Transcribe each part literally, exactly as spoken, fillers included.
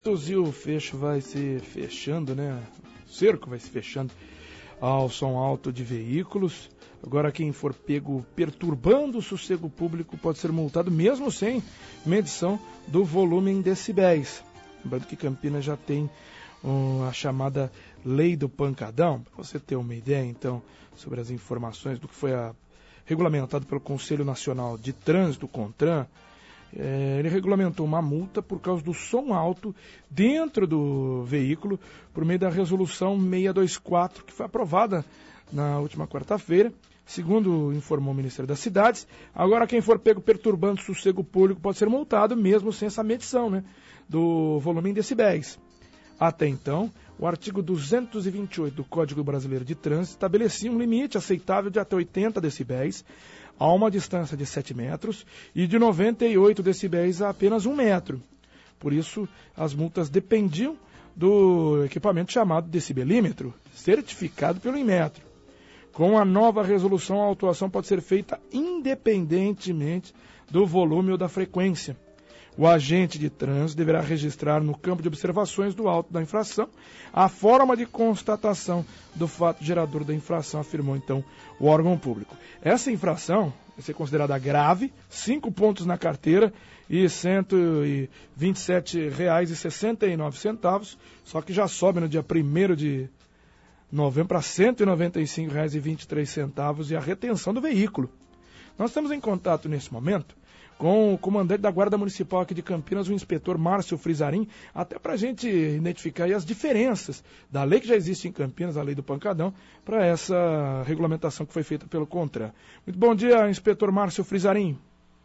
E o fecho vai se fechando, né? O cerco vai se fechando ao som alto de veículos. Agora, quem for pego perturbando o sossego público pode ser multado mesmo sem medição do volume em decibéis. Lembrando que Campinas já tem um, a chamada Lei do Pancadão. Para você ter uma ideia, então, sobre as informações do que foi a, regulamentado pelo Conselho Nacional de Trânsito, CONTRAN. É, ele regulamentou uma multa por causa do som alto dentro do veículo por meio da resolução seiscentos e vinte e quatro, que foi aprovada na última quarta-feira, segundo informou o Ministério das Cidades. Agora, quem for pego perturbando o sossego público pode ser multado mesmo sem essa medição, né, do volume em decibéis. Até então, o artigo duzentos e vinte e oito do Código Brasileiro de Trânsito estabelecia um limite aceitável de até oitenta decibéis a uma distância de sete metros e de noventa e oito decibéis a apenas um metro. Por isso, as multas dependiam do equipamento chamado decibelímetro, certificado pelo Inmetro. Com a nova resolução, a autuação pode ser feita independentemente do volume ou da frequência. O agente de trânsito deverá registrar no campo de observações do auto da infração a forma de constatação do fato gerador da infração, afirmou então o órgão público. Essa infração vai ser considerada grave, cinco pontos na carteira e cento e vinte e sete reais e sessenta e nove centavos, só que já sobe no dia primeiro de novembro para cento e noventa e cinco reais e vinte e três centavos e a retenção do veículo. Nós estamos em contato nesse momento com o comandante da Guarda Municipal aqui de Campinas, o inspetor Márcio Frizarin, até para a gente identificar aí as diferenças da lei que já existe em Campinas, a lei do Pancadão, para essa regulamentação que foi feita pelo CONTRAN. Muito bom dia, inspetor Márcio Frizarin.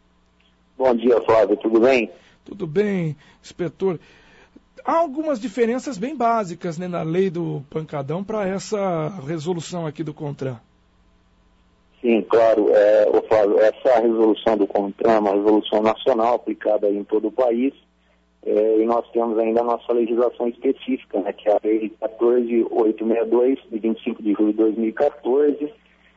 Bom dia, Flávio, tudo bem? Tudo bem, inspetor. Há algumas diferenças bem básicas, né, na lei do Pancadão para essa resolução aqui do CONTRAN. Sim, claro. É, ô Flávio, essa resolução do CONTRAN é uma resolução nacional aplicada em todo o país, é, e nós temos ainda a nossa legislação específica, né, que é a Lei quatorze mil oitocentos e sessenta e dois, de vinte e cinco de julho de dois mil e quatorze,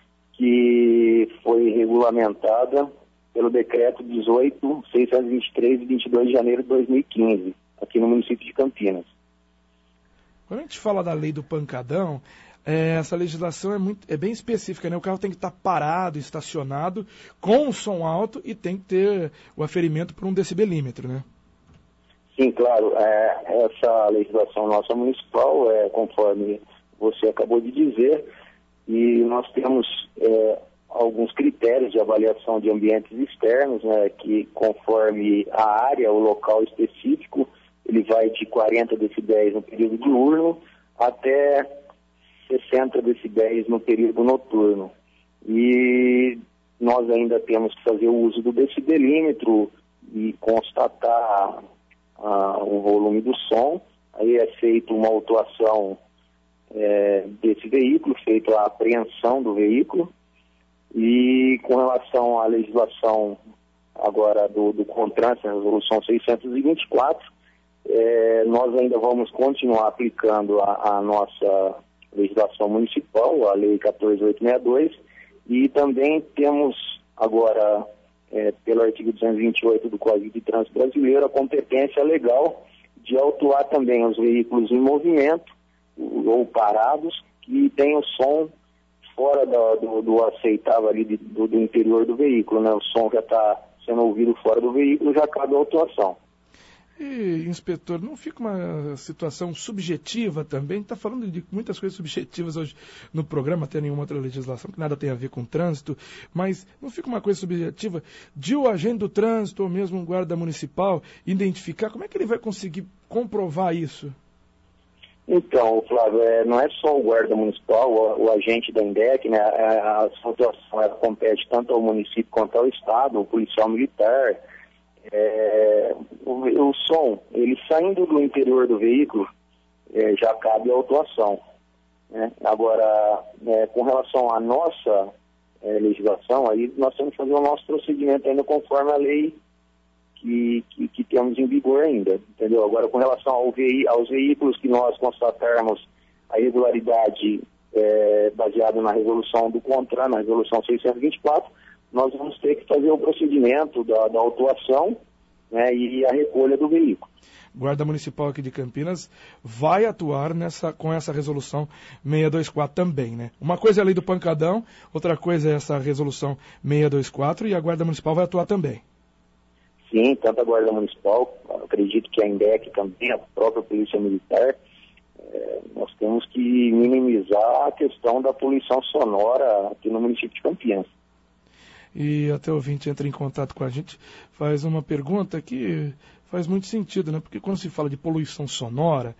que foi regulamentada pelo decreto dezoito mil seiscentos e vinte e três, de vinte e dois de janeiro de dois mil e quinze, aqui no município de Campinas. Quando a gente fala da Lei do Pancadão, É, essa legislação é, muito, é bem específica, né? O carro tem que estar parado, estacionado, com o som alto e tem que ter o aferimento por um decibelímetro, né? Sim, claro. É, essa legislação nossa municipal, é, conforme você acabou de dizer, e nós temos é, alguns critérios de avaliação de ambientes externos, né, que conforme a área, o local específico, ele vai de quarenta decibéis no período diurno até sessenta decibéis no período noturno. E nós ainda temos que fazer o uso do decibelímetro e constatar ah, o volume do som. Aí é feita uma autuação é, desse veículo, feita a apreensão do veículo. E com relação à legislação agora do, do CONTRAN, a resolução seiscentos e vinte e quatro, é, nós ainda vamos continuar aplicando a, a nossa legislação municipal, a Lei quatorze mil oitocentos e sessenta e dois, e também temos agora, é, pelo artigo duzentos e vinte e oito do Código de Trânsito Brasileiro, a competência legal de autuar também os veículos em movimento ou parados que tenham som fora do, do, do aceitável ali de, do, do interior do veículo, né? O som já está sendo ouvido fora do veículo, já cabe a autuação. E, inspetor, não fica uma situação subjetiva também? Está falando de muitas coisas subjetivas hoje no programa, até nenhuma outra legislação que nada tem a ver com trânsito, mas não fica uma coisa subjetiva de o agente do trânsito ou mesmo um guarda municipal identificar? Como é que ele vai conseguir comprovar isso? Então, Flávio, é, não é só o guarda municipal, o, o agente da INDEC, né? A, a situação ela compete tanto ao município quanto ao estado, o policial militar. É, o, o som, ele saindo do interior do veículo, é, já cabe a autuação, né? Agora, é, com relação à nossa é, legislação, aí nós temos que fazer o nosso procedimento ainda conforme a lei que, que, que temos em vigor ainda, entendeu? Agora, com relação ao vei, aos veículos que nós constatarmos a irregularidade é, baseada na resolução do CONTRAN, na resolução seiscentos e vinte e quatro, nós vamos ter que fazer o procedimento da, da autuação né, e a recolha do veículo. Guarda Municipal aqui de Campinas vai atuar nessa, com essa resolução seiscentos e vinte e quatro também, né? Uma coisa é a lei do pancadão, outra coisa é essa resolução seiscentos e vinte e quatro e a Guarda Municipal vai atuar também. Sim, tanto a Guarda Municipal, acredito que a INDEC também, a própria Polícia Militar, é, nós temos que minimizar a questão da poluição sonora aqui no município de Campinas. E até o ouvinte entra em contato com a gente, faz uma pergunta que faz muito sentido, né? Porque quando se fala de poluição sonora,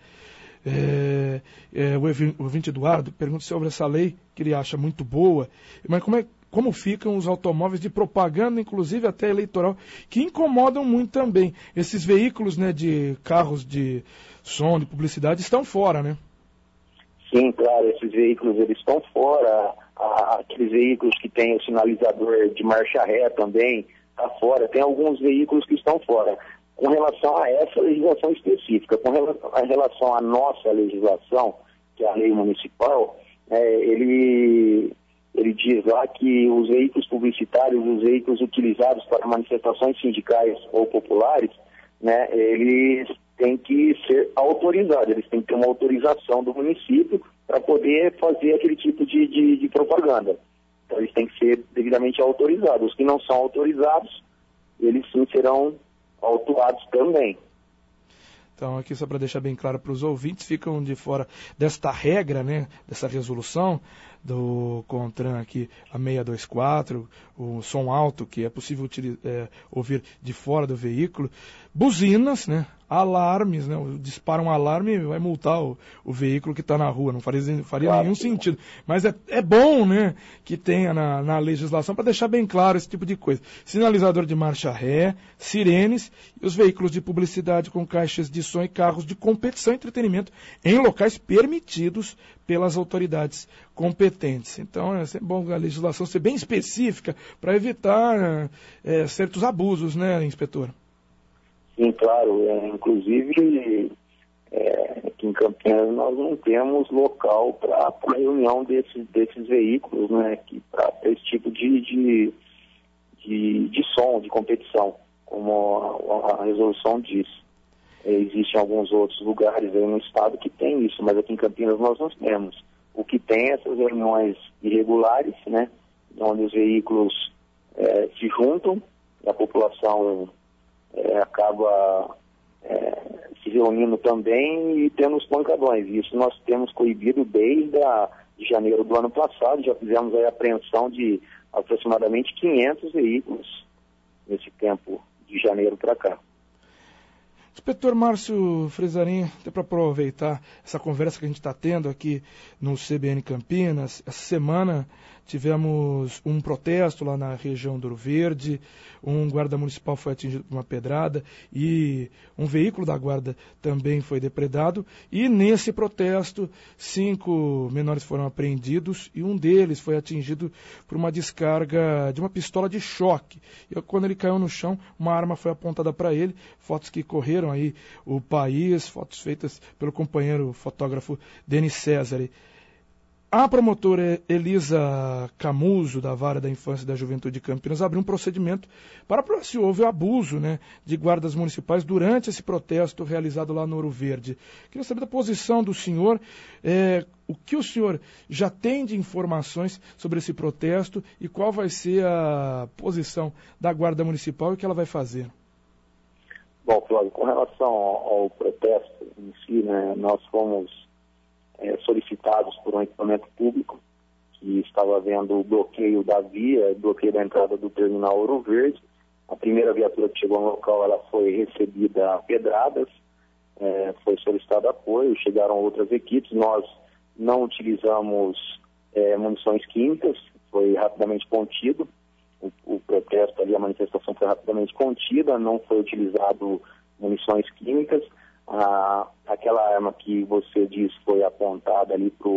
é, é, o ouvinte Eduardo pergunta sobre essa lei que ele acha muito boa, mas como, é, como ficam os automóveis de propaganda, inclusive até eleitoral, que incomodam muito também. Esses veículos, né, de carros de som, de publicidade, estão fora, né? Sim, claro, esses veículos eles estão fora, a, aqueles veículos que têm o sinalizador de marcha ré também está fora, tem alguns veículos que estão fora. Com relação a essa legislação específica, com relação, a relação à nossa legislação, que é a lei municipal, é, ele, ele diz lá que os veículos publicitários, os veículos utilizados para manifestações sindicais ou populares, né, eles têm que ser autorizados, eles têm que ter uma autorização do município para poder fazer aquele tipo de, de, de propaganda. Então eles têm que ser devidamente autorizados. Os que não são autorizados, eles sim serão autuados também. Então, aqui só para deixar bem claro para os ouvintes, ficam de fora desta regra, né, dessa resolução do CONTRAN aqui, a seiscentos e vinte e quatro, o som alto, que é possível é, ouvir de fora do veículo, buzinas, né, alarmes, né, dispara um alarme e vai multar o, o veículo que está na rua, não faria, faria claro, nenhum sentido. Mas é, é bom, né, que tenha na, na legislação para deixar bem claro esse tipo de coisa. Sinalizador de marcha ré, sirenes e os veículos de publicidade com caixas de som e carros de competição e entretenimento em locais permitidos pelas autoridades competentes. Então é bom a legislação ser bem específica para evitar é, certos abusos, né, inspetor? Sim, claro. É, inclusive, é, aqui em Campinas nós não temos local para a reunião desses, desses veículos, né, para esse tipo de, de, de, de som, de competição, como a, a resolução diz. É, existem alguns outros lugares aí no estado que tem isso, mas aqui em Campinas nós não temos. O que tem é essas reuniões irregulares, né, onde os veículos é, se juntam e a população É, acaba é, se reunindo também e tendo os pancadões. Isso nós temos coibido desde a, de janeiro do ano passado. Já fizemos aí a apreensão de aproximadamente quinhentos veículos nesse tempo de janeiro para cá. Inspetor Márcio Fresarim, até para aproveitar essa conversa que a gente está tendo aqui no C B N Campinas, essa semana tivemos um protesto lá na região do Ouro Verde, um guarda municipal foi atingido por uma pedrada e um veículo da guarda também foi depredado, e nesse protesto cinco menores foram apreendidos e um deles foi atingido por uma descarga de uma pistola de choque. E quando ele caiu no chão, uma arma foi apontada para ele, fotos que correram aí o país, fotos feitas pelo companheiro fotógrafo Denis César. A promotora Elisa Camuso, da Vara da Infância e da Juventude de Campinas, abriu um procedimento para provar se houve abuso, né, de guardas municipais durante esse protesto realizado lá no Ouro Verde. Queria saber da posição do senhor, é, o que o senhor já tem de informações sobre esse protesto e qual vai ser a posição da Guarda Municipal e o que ela vai fazer. Bom, Flávio, com relação ao, ao protesto em si, né, nós fomos É, solicitados por um equipamento público que estava havendo o bloqueio da via, bloqueio da entrada do terminal Ouro Verde. A primeira viatura que chegou no local, ela foi recebida a pedradas, é, foi solicitado apoio, chegaram outras equipes, nós não utilizamos é, munições químicas, foi rapidamente contido, o, o protesto ali, a manifestação foi rapidamente contida, não foi utilizado munições químicas. Ah, aquela arma que você disse foi apontada ali para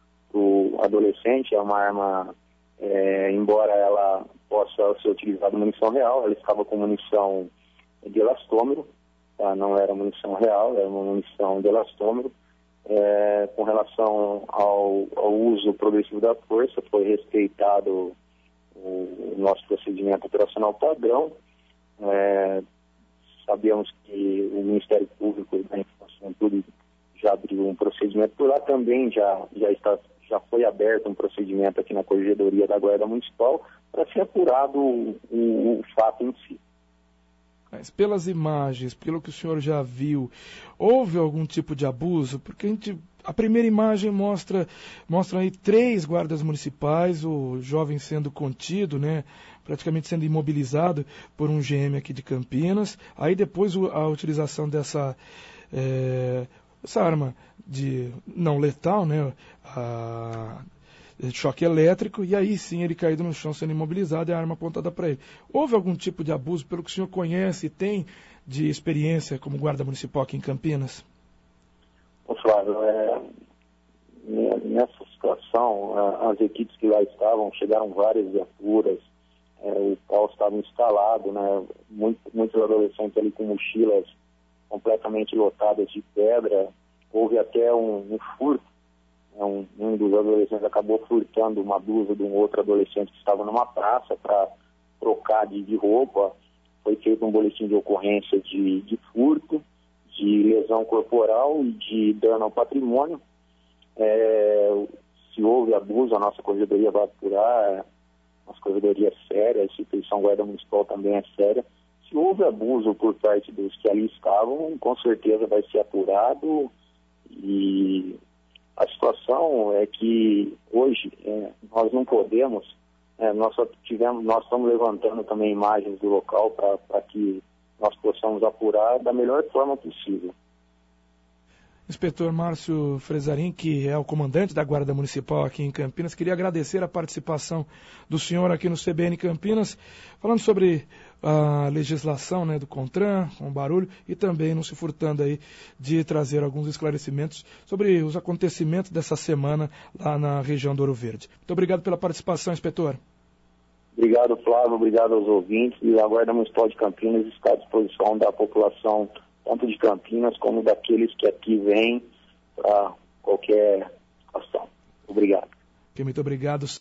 o adolescente, é uma arma, é, embora ela possa ser utilizada munição real, ela estava com munição de elastômero, tá? Não era munição real, era uma munição de elastômero. É, com relação ao, ao uso progressivo da força, foi respeitado o, o nosso procedimento operacional padrão, é, sabemos que o Ministério Público da Infância e já abriu um procedimento por lá, também já, já, está, já foi aberto um procedimento aqui na Corregedoria da Guarda Municipal para ser apurado o, o, o fato em si. Mas pelas imagens, pelo que o senhor já viu, houve algum tipo de abuso? Porque a, gente, a primeira imagem mostra, mostra aí três guardas municipais, o jovem sendo contido, né, praticamente sendo imobilizado por um G M aqui de Campinas. Aí depois a utilização dessa, é, essa arma de não letal, né, a, de choque elétrico, e aí sim ele caído no chão sendo imobilizado e a arma apontada para ele. Houve algum tipo de abuso, pelo que o senhor conhece e tem de experiência como guarda municipal aqui em Campinas? Ô Flávio, é, nessa situação, as equipes que lá estavam, chegaram várias viaturas, é, o pau estava instalado, né, muito, muitos adolescentes ali com mochilas completamente lotadas de pedra, houve até um, um furto. Um, um dos adolescentes acabou furtando uma blusa de um outro adolescente que estava numa praça para trocar de, de roupa. Foi feito um boletim de ocorrência de, de furto, de lesão corporal e de dano ao patrimônio. É, se houve abuso, a nossa corregedoria vai apurar, a nossa corregedoria é séria, a instituição Guarda Municipal também é séria. Se houve abuso por parte dos que ali estavam, com certeza vai ser apurado. E a situação é que hoje é, nós não podemos, é, nós só tivemos, nós estamos levantando também imagens do local para que nós possamos apurar da melhor forma possível. Inspetor Márcio Frezarim, que é o comandante da Guarda Municipal aqui em Campinas, queria agradecer a participação do senhor aqui no C B N Campinas, falando sobre a legislação, né, do CONTRAN, com o barulho, e também não se furtando aí de trazer alguns esclarecimentos sobre os acontecimentos dessa semana lá na região do Ouro Verde. Muito obrigado pela participação, inspetor. Obrigado, Flávio, obrigado aos ouvintes, e a Guarda Municipal de Campinas está à disposição da população, tanto de Campinas como daqueles que aqui vêm para qualquer situação. Obrigado. Muito obrigado.